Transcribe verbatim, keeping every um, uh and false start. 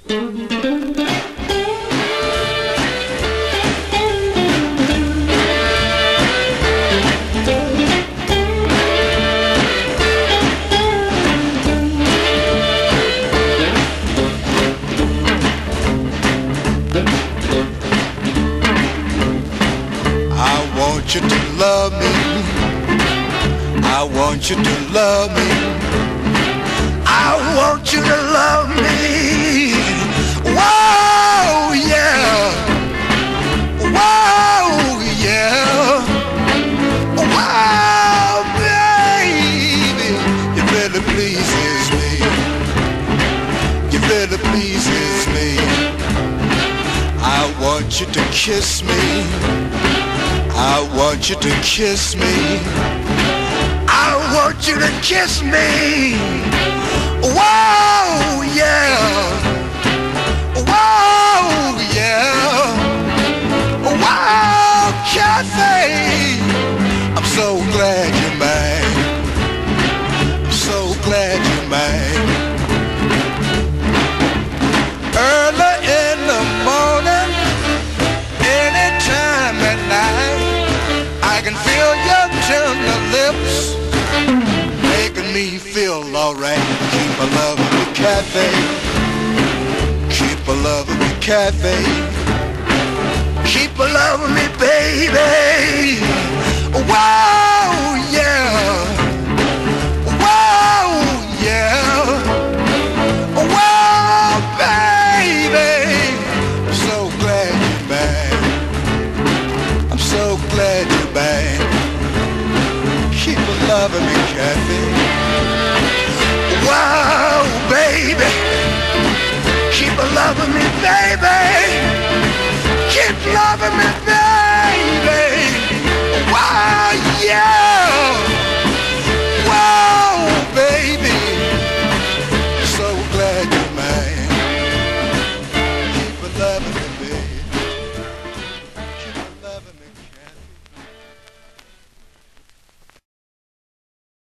I want you to love me. I want you to love me. I want you to love me. Whoa, yeah. Whoa, yeah. Wow, baby, you really pleases me. You really pleases me. I want you to kiss me. I want you to kiss me. I want you to kiss me. Whoa, yeah. Whoa, yeah. Wow, Kathy, I'm so glad you're mine. I'm so glad you're mine. Early in the morning, anytime at night, I can feel your tender lips making me feel alright. Keep a loving me, Kathy. Keep a loving me, Kathy. Keep a loving me, baby. Wow.